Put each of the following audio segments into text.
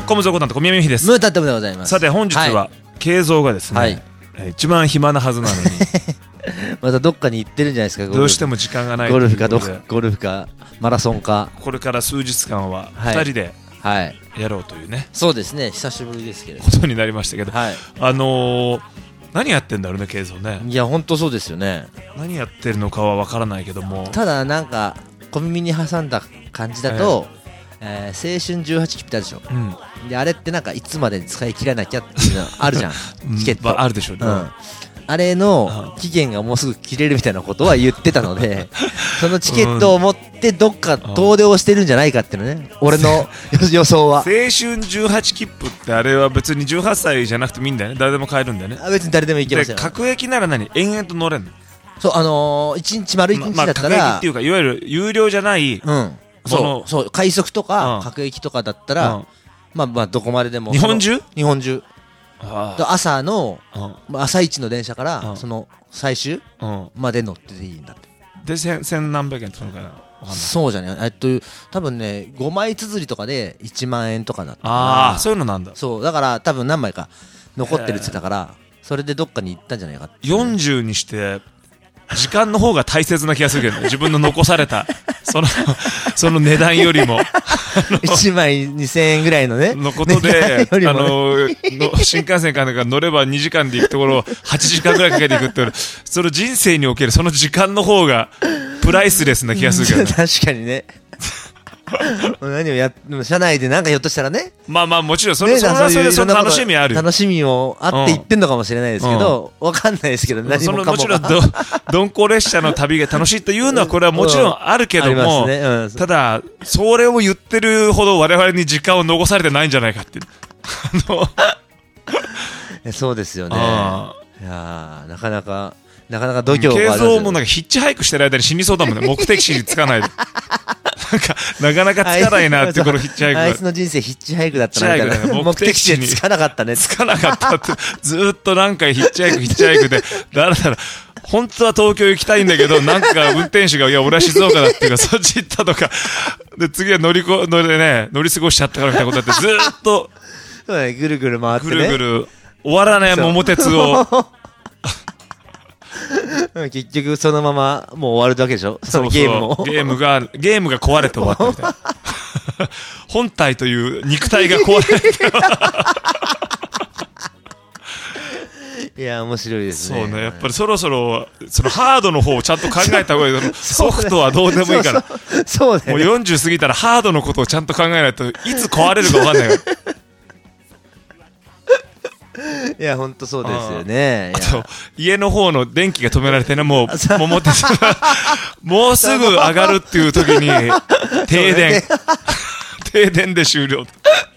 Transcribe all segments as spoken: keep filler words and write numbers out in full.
コムゾコタンと小宮美秀です。 ムータットムでございます。 さて本日は慶三がですね、はい、一番暇なはずなのにまたどっかに行ってるんじゃないですか。 どうしても時間がないゴルフかどゴルフかマラソンか、 これから数日間はふたりでやろうというね、はい、 そうですね、久しぶりですけれどことになりましたけど、 はい、 あのー、何やってんだろうね慶三ね。 いや本当そうですよね。 何やってるのかは分からないけども、 ただなんか小耳に挟んだ感じだと、えーえー、青春じゅうはち切符ってあるでしょ、うん、であれってなんかいつまで使い切らなきゃっていうのあるじゃんチケット、 まあ、あるでしょうね、うん、 あれの期限がもうすぐ切れるみたいなことは言ってたのでそのチケットを持ってどっか遠出をしてるんじゃないかっていうのね、俺の予想は。 青春じゅうはち切符ってあれは別にじゅうはっさいじゃなくてもいいんだよね、誰でも買えるんだよね。 あ、別に誰でも行けますよ。 各駅なら何延々と乗れんの。 そう、あのー、いちにち丸いちにちだったら、まあ、 各駅っていうかいわゆる有料じゃない、 うん、そうそう、快速とか、うん、各駅とかだったら、うん、まあまあどこまででも。 日本中日本中朝の、うん、朝一の電車から、うん、その最終、うん、まで乗ってていいんだって。 で千, 千何百円とかな。 そうじゃねえっと多分ねごまい綴りとかでいちまんえんとかだった。 ああ、そういうのなんだ。 そうだから多分何枚か残ってるって言ってたから、それでどっかに行ったんじゃないかって、ね、 よんじゅうにして時間の方が大切な気がするけど、ね、自分の残されたそのその値段よりもいちまいにせんえんぐらいのねのことで、ね、あのの新幹線かなんか乗ればにじかんで行くところをはちじかんぐらいかけていくっていう、その人生におけるその時間の方がプライスレスな気がするけど、ね、 確かにね何をや車内でなんかひょっとしたらね、 まあまあもちろんそれ、ね、それはそれでその楽しみある、 楽しみをあって言ってんのかもしれないですけど、うん、分かんないですけど、何もかもそのもちろんど鈍行列車の旅が楽しいというのはこれはもちろんあるけども、うんねうん、ただそれを言ってるほど我々に時間を残されてないんじゃないかっていうそうですよね。いやなかなかなかなか度胸がある。 慶三もなんかヒッチハイクしてる間に死にそうだもんね目的地に着かないでなんかなかなかつかないなってこのヒッチハイク。 あいつの人生ヒッチハイクだったなみたいな、ね、目的地に着かなかったね。 着かなかったってずーっと何回ヒッチハイクヒッチハイクでだらだら本当は東京行きたいんだけどなんか運転手がいや俺は静岡だっていうかそっち行ったとかで次は乗りこ乗りね乗り過ごしちゃったからみたいなことだってずーっとそうね、ぐるぐる回ってね、 ぐるぐる終わらない桃鉄を結局そのままもう終わるだけでしょ。そのゲームもゲームがゲームが壊れて終わったみたいな本体という肉体が壊れていや面白いですね。 そうね、やっぱりそろそろそのハードの方をちゃんと考えた方がいいソフトはどうでもいいからそうだね、 もうよんじゅう過ぎたらハードのことをちゃんと考えないといつ壊れるか分かんないからいや本当そうですよね。 あと家の方の電気が止められてね、もう桃鉄がもうすぐ上がるっていう時に停電停電で終了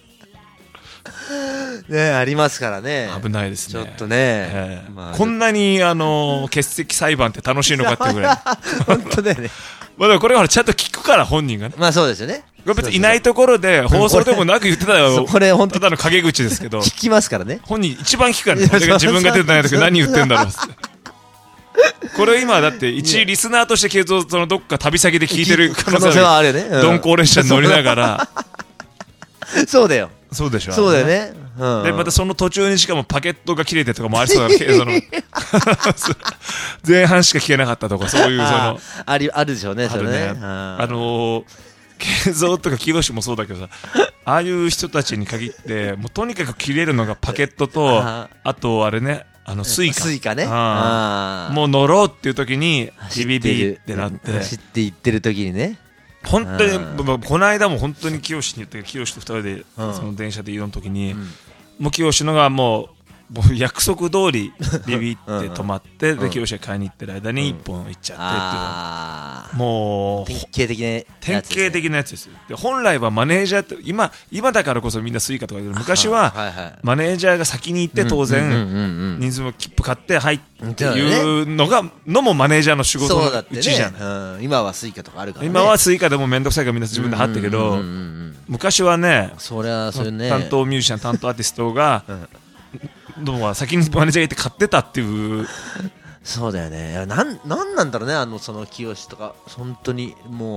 ね、ありますからね。 危ないですね。 ちょっとね、 えーまあ、こんなにあのー、欠席裁判って楽しいのかっていうぐらい本当だよねまあでもこれはちゃんと聞くから本人がね。 まあそうですよね。 これ別にいないところで放送でもなく言ってたよ。 これ本当ただの陰口ですけど聞きますからね。 本人一番聞くからね。自分が出てない時何言ってんだろうってこれ今だって一リスナーとして継続そのどっか旅先で聞いてる可能性はあるよね。鈍行列車に乗りながらそうだよ。 そうでしょ。 そうだよね。 うん、でまたその途中にしかもパケットが切れてとかもありそうだけど前半しか聞けなかったとかそういうそのありあるでしょうね。 あるね。 それねあの慶三とか清もそうだけどさ、ああいう人たちに限ってもうとにかく切れるのがパケットとあとあれね、あのスイカスイカね。 あもう乗ろうっていう時にビビビってなって走って行ってる時にね、 本当にこの間も本当に清に言って清とふたりでその電車で移動の時に、うん、もう清のがもうもう約束通りビビって止まってで清が買いに行ってる間に一本行っちゃってっていう、もう典型的な典型的なやつですよ。で本来はマネージャーって今今だからこそみんなスイカとか言うけど、昔はマネージャーが先に行って当然人数も切符買って入っていうのがのもマネージャーの仕事のうちじゃない。 今はスイカとかあるからね。 今はスイカでも面倒くさいからみんな自分で貼ってけど、昔はねそれはそれね担当ミュージシャン担当アーティストがどうも先にマネージャーがいて買ってたっていうそうだよね。いやなんなんなんだろうね、あのその清とか本当にも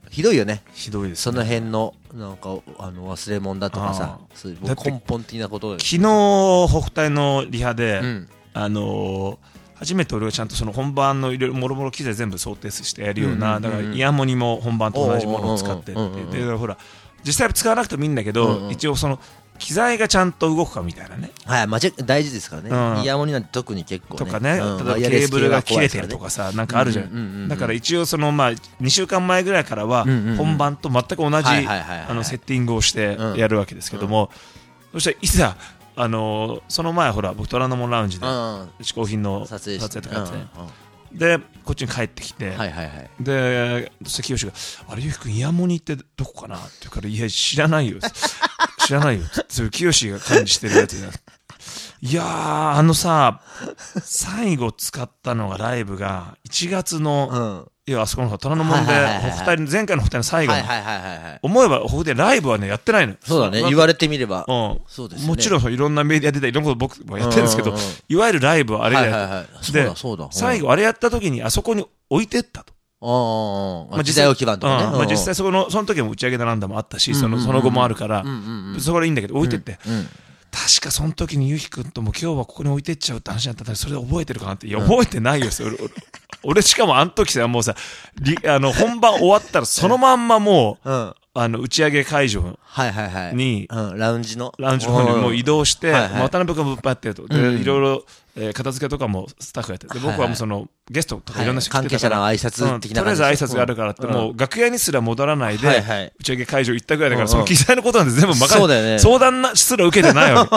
ひどいよね。 ひどいです、 ね、その辺のなんかあの忘れ物だとかさ、そういう根本的なこと。 昨日北体のリハで、うん、あのー、初めて俺がちゃんとその本番のいろいろもろもろ機材全部想定してやるような、だからイヤモニも本番と同じものを使ってって、でほら実際使わなくてもいいんだけど、うんうん、一応その機材がちゃんと動くかみたいなね。はい、 間違大事ですからね。うん、イヤモニなんて特に結構ね。 とかね、うん、例えばケーブルが切れてるとかさ、なんかあるじゃん。だから一応そのまあにしゅうかんまえぐらいからは本番と全く同じあのセッティングをしてやるわけですけども、そしたらいざあのー、その前ほら僕虎ノ門ラウンジで嗜好品の撮影とかやってね。でこっちに帰ってきて、はいはいはい、でそして清が「あれゆうきくんイヤモニってどこかな?」って言うから「いや知らないよ知らないよ」って清が管理してるやつになって「いやーあのさ最後使ったのがライブがいちがつの、うんいやあそこの虎ノ門で北体前回の北体の最後の思えば北体ライブはねやってないの。 そうだね言われてみれば、 うん、そうですね、もちろんいろんなメディア出たりいろんなこと僕もやってるんですけど、うんうんうん、いわゆるライブはあれだよ、はいはいはい、でそうだ最後あれやった時にあそこに置いてったと。あまあ、時代置き場とかね、 うんまあ、実際そこのその時も打ち上げだなんだもあったし、うんうんうん、そのその後もあるから、うんうんうん、そこはいいんだけど置いてって、うんうん、確かその時にゆうきくんとも今日はここに置いてっちゃうって話だったらそれ覚えてるかなって。いや覚えてないよ、うん、俺, 俺しかもあの時さもうさあの本番終わったらそのまんまもう、うん、あの打ち上げ会場に、 はいはいはいうん、ラウンジのラウンジの方にもう移動して、はいはい、渡辺君もぶっぱってるとで、うん、いろいろ、えー、片付けとかもスタッフがやってで僕はもうその、はいはい、ゲストとかいろんな人来てたから、 はい、関係者の挨拶的な、 うん、とりあえず挨拶があるからって、うん、もう楽屋にすら戻らないで、はいはい、打ち上げ会場行ったぐらいだから、うん、その機材のことなんて全部任せて、ね、相談すら受けてないわ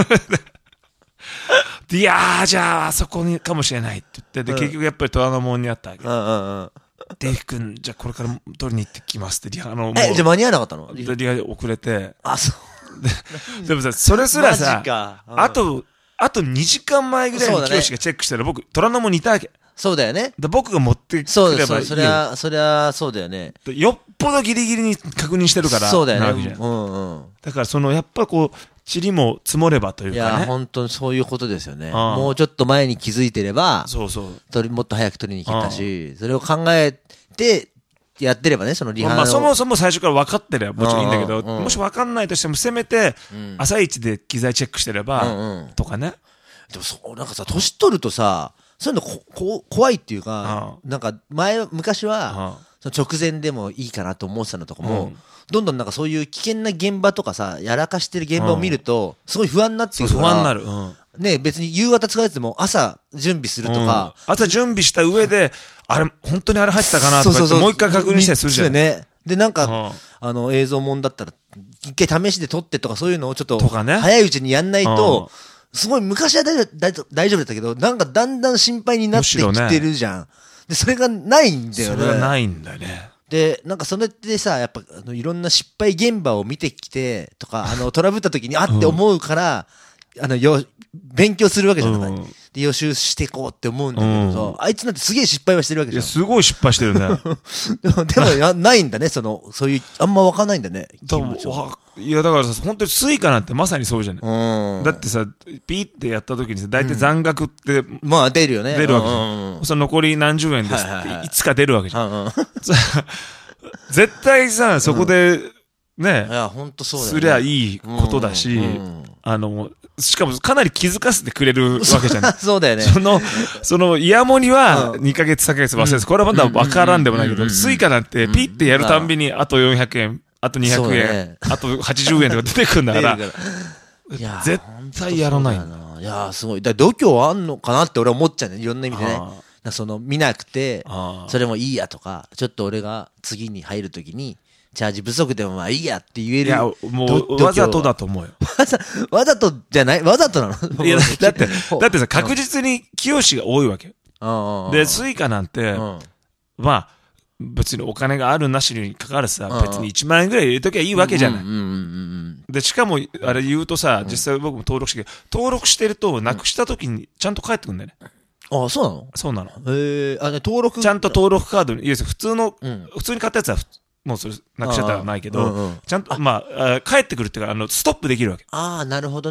けいやーじゃああそこにかもしれないって言ってで、うん、結局やっぱり虎ノ門にあったわけ、うんうんうんデイフ君じゃあこれから取りに行ってきますってリハのえじゃあ間に合わなかったのリハで遅れてあそうで, でもさそれすらさ、うん、あとあとにじかんまえぐらいに清がチェックしたら、ね、僕虎ノ門にいたわけそうだよねで僕が持ってくればいいよそうそうそりゃそりゃそうだよねよっぽどギリギリに確認してるからそうだよねうんうんだからそのやっぱこう塵も積もればというかね。 いや本当にそういうことですよね。もうちょっと前に気づいてれば、 そうそう。 取りもっと早く取りに行けたし、それを考えてやってればねそのリハの。 まあそもそも最初から分かってればもちろんいいんだけど、もし分かんないとしてもせめて朝一で機材チェックしてればとかね。 でもそうなんかさ年取るとさそういうのここ怖いっていうか、なんか前昔はその直前でもいいかなと思ってたのとかも。どんどんなんかそういう危険な現場とかさやらかしてる現場を見るとすごい不安になってくるから不安になる、うん、 ね別に夕方使われても朝準備するとか、 うん、朝準備した上であれ本当にあれ入ってたかなとかってもう一回確認したりするじゃんねでなんか、うん、あの映像もんだったら一回試しで撮ってとかそういうのをちょっと早いうちにやんないと、うん、すごい昔は大丈夫大丈夫だったけどなんかだんだん心配になってきてるじゃん、ね、でそれがないんだよねそれがないんだよねでなんかそれってさやっぱあのいろんな失敗現場を見てきてとかあのトラブった時にあって思うから、うん、あのよ勉強するわけじゃない、うん、で予習していこうって思うんだけどさ、うん、あいつなんてすげえ失敗はしてるわけじゃんいやすごい失敗してるねでもでもやないんだねそのそういうあんま分かんないんだねいやだからさ本当にスイカなんてまさにそうじゃない、うん、だってさピーってやった時にさ大体残額って、うん、 まあ出るよね出るわけじゃん、うんうん、その残り何十円ですっていつか出るわけじゃん、はいはいはい、絶対さそこで、うん、ねいや本当そうだよねすりゃいいことだし、うんうん、あのしかもかなり気づかせてくれるわけじゃないそうだよねそのそのイヤモニはにかげつさんかげつ忘れて、うん、これはまだ分からんでもないけど、うん、スイカなんてピッてやるたんびにあとよんひゃくえんあとにひゃくえん、ね、あとはちじゅうえんとか出てくるんだからいや絶対やらないんだいやすごいだ度胸あんのかなって俺は思っちゃうねいろんな意味でねその見なくてそれもいいやとかちょっと俺が次に入るときにチャージ不足でもまあいいやって言えるいやもうわざとだと思うよわざわざとじゃないわざとなのいやだってだってさ確実に清が多いわけでスイカなんてまあ別にお金があるなしにかかるさ別にいちまんえんぐらい入れときゃいいわけじゃないでしかもあれ言うとさ実際僕も登録して登録してるとなくしたときにちゃんと返ってくるんだよねああそうなのそうなのへえあね登録ちゃんと登録カードにいや普通の、うん、普通に買ったやつはもうそれなくしちゃったらないけど、うんうん、ちゃんとまあ返ってくるっていうかあのストップできるわけああなるほどね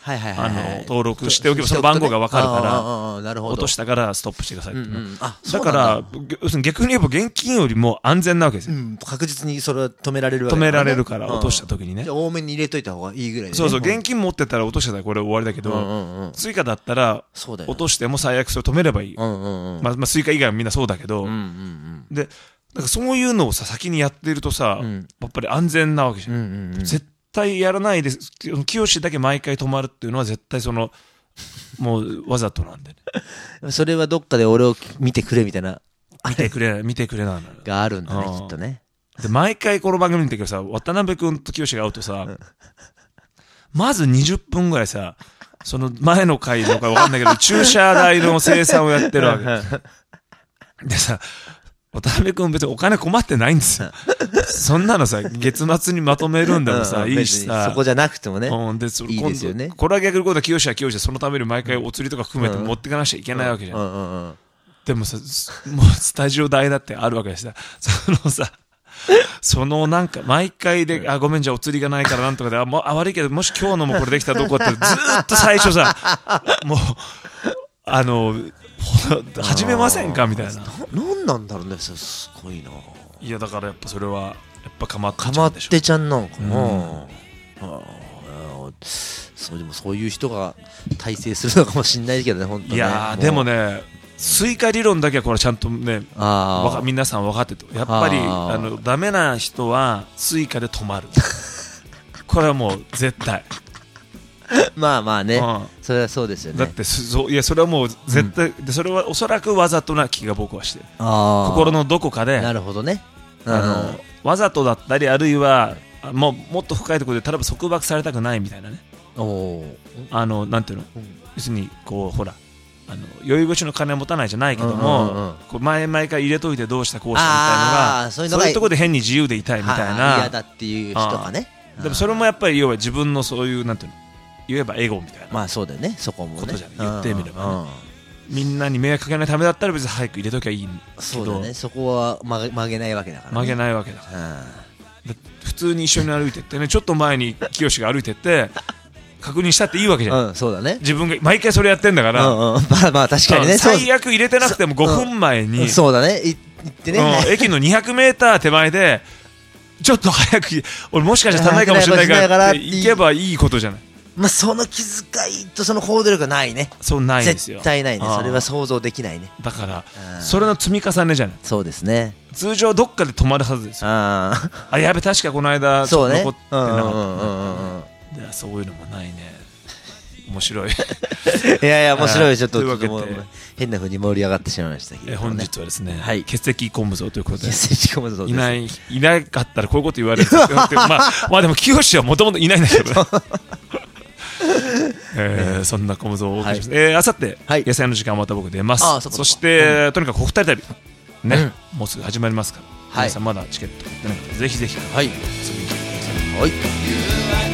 はいはいはい、はい、 あの登録しておけばその番号が分かるから、 なるほど、 落としたからストップしてくださいっていうの、 うんうん、あだから要するに逆に言えば現金よりも安全なわけですよ、 うん、確実にそれは止められるわけだから、ね、止められるから落とした時にね、 じゃあ多めに入れといた方がいいぐらいで、ね、 そうそう、現金持ってたら落としてたらこれ終わりだけど、うんうんうん、スイカだったら落としても最悪それ止めればいい、うんうんうん、まあ、まあスイカ以外はみんなそうだけど、うんうんうん、でなんかそういうのをさ先にやってるとさ、うん、やっぱり安全なわけじゃん、うんうんうん、絶対やらないです。清だけ毎回止まるっていうのは絶対そのもうわざとなんでね。それはどっかで俺を見てくれみたいな見てくれ見てくれなんだがあるんだね、きっとね。 で毎回この番組見てるけどさ、渡辺君と清が会うとさ、まずにじゅっぷんぐらいさ、その前の回のか分かんないけど駐車代の生産をやってるわけでさ、渡辺君別にお金困ってないんですよ。そんなのさ、月末にまとめるんでもさ、いいしさ。 そこじゃなくてもね。 うん、で、そいいですよね。 これは逆に今度は清は清でそのために毎回お釣りとか含めて持っていかなきゃいけないわけじゃん。うんうんうんうん、でもさ、もうスタジオ代だってあるわけでさ、そのさ、そのなんか毎回で、あ、ごめんじゃあお釣りがないからなんとかで、あ、もう、あ悪いけど、もし今日のもこれできたらどこってずーっと最初さ、もう、あの、始めませんかみたいな。 なんなんだろうね、すごいな。 いやだからやっぱそれはやっぱかまってちゃんでしょ。 かまってちゃんなんかな、うん、あそうでもそういう人が大成するのかもしれないけどね、本当ね。 いやでもね、スイカ理論だけはこれちゃんとね、あ皆さん分かってて、やっぱりああのダメな人はスイカで止まる。これはもう絶対。 まあまあね、うん、それはそうですよね。 だってそいやそれはもう絶対、うん、でそれはおそらくわざとな気が僕はしてる。心のどこかで、 なるほどね、 あのわざとだったり、あるいはもうもっと深いところで例えば束縛されたくないみたいなね。おあのなんていうの、うん、要するにこうほらあの酔い越しの金持たないじゃないけども、うんうんうん、こう前々から入れといてどうしたこうしたみたいなのが、そういうのがそういうところで変に自由でいたいみたいな、 嫌だっていう人がね。 でもそれもやっぱり要は自分のそういうなんていうの言えばエゴみたいな、 まあそうだよね、そこもねことじゃ言ってみれば、ね、みんなに迷惑かけないためだったら別に早く入れときゃいいんだけど、 そうだね、そこは曲げ、曲げないわけだから、ね、 曲げないわけだから、普通に一緒に歩いてってね、ちょっと前に清が歩いてって確認したっていいわけじゃん、 うん、そうだね、 自分が毎回それやってんだから、 うんうん、まあまあ確かにね、 最悪入れてなくてもごふんまえに、 うん、そうだね、行ってね、 うん、駅のにひゃくメーター手前でちょっと早く俺もしかしたら足らないかもしれないからって行けばいいことじゃない。 まあ、その気遣いとその行動力がないね。 そうないですよ。 絶対ないね。それは想像できないね。 だからそれの積み重ねじゃない。 そうですね。 通常どっかで止まるはずですよ。ああやべ確かこの間そうね残ってなかった。そういうのもないね。面白い。いやいや面白い。ちょっと変な風に盛り上がってしまいましたけど。 本日はですね、血液昆布像ということで、 いないいなかったらこういうこと言われる。まあまあでも清はもともといないんだけど。えー、そんなコムゾをお送りします。あさって野菜の時間また僕出ます。そして、うん、とにかくお二人旅ね、うん、もうすぐ始まりますから、はい、皆さんまだチケット買ってないのでぜひぜひ、はい、遊びに来てください。はい。